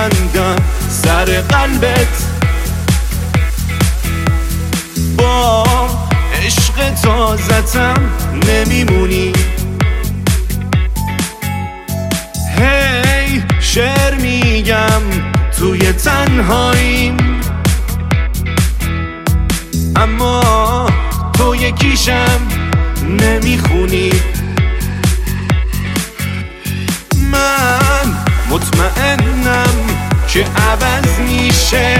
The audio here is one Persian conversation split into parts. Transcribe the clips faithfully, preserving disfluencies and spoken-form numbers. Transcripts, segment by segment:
میبندم سر قلبت، با عشق تازتم نمیمونی. هی شعر میگم توی تنهاییم، اما تو یکیشم نمیخونی. من مطمئنم که عوض میشه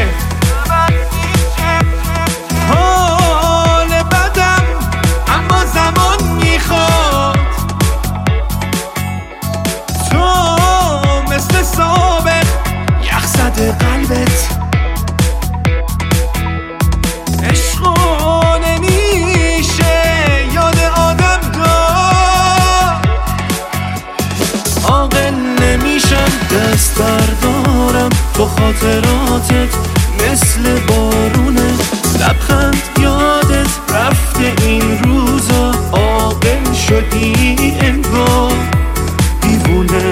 حال بدم، اما زمان میخواد تو مثل سابق یخ زده قلبت. عشقو نمیشه یاد آدم داد، عاقل نمیشم دست بردارم تو خاطراتت مثل بارونه. لبخند یادت رفته این روزا، عاقل شدی انگار دیوونه.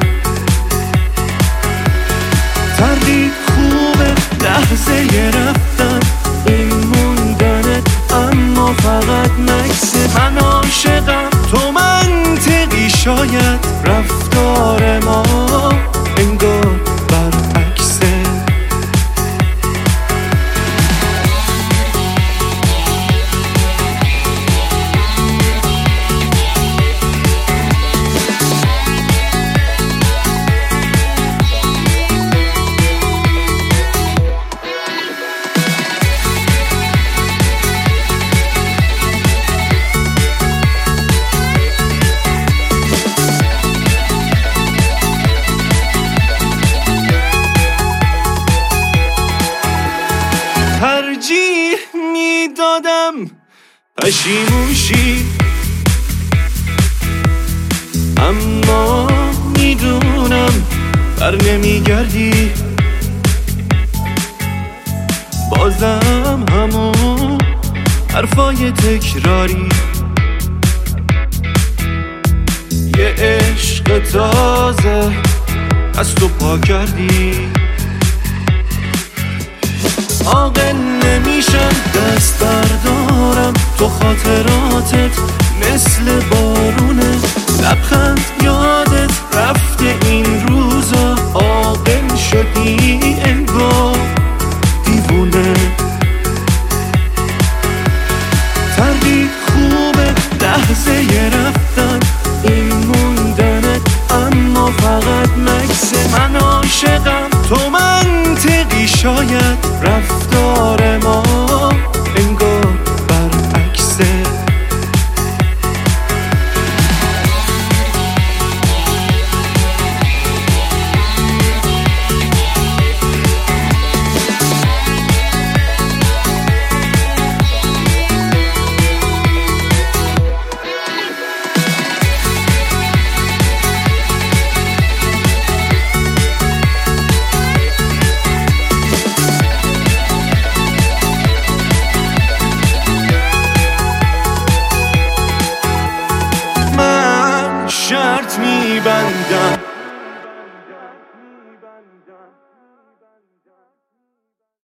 تردید خوبه لحظه ی رفتن، این موندنت اما فقط مکسه. من عاشقم تو منطقی، شاید رفتار ما انگار برعکسه. ترجیح میدادم پشیموشی، اما میدونم بر نمیگردی. بازم همون حرفای تکراری، یه عشق تازه از تو پا کردی. عاقل نمیشم دست بردارم تو خاطراتت مثل بارونه. لبخند یادت رفته این روزا، عاقل شدی انگار دیوونه. تردید خوبه لحظه ی رفتن، این موندنت اما فقط مکسه. من عاشقم تو منطقی، شاید رفتار ما انگار برعکسه. شرط میبندم